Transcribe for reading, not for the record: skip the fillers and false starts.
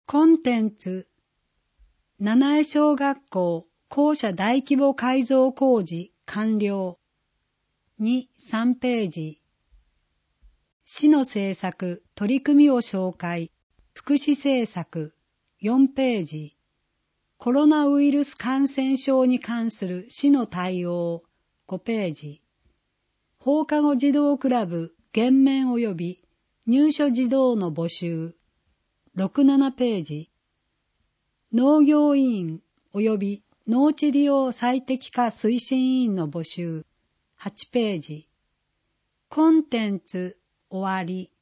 コンテンツ、七重小学校校舎大規模改造工事完了。2、3ページ。市の政策、取り組みを紹介。福祉政策、4ページ。コロナウイルス感染症に関する市の対応、5ページ。放課後児童クラブ減免及び入所児童の募集、6、7ページ。農業委員及び農地利用最適化推進委員の募集、8ページ。コンテンツ終わり。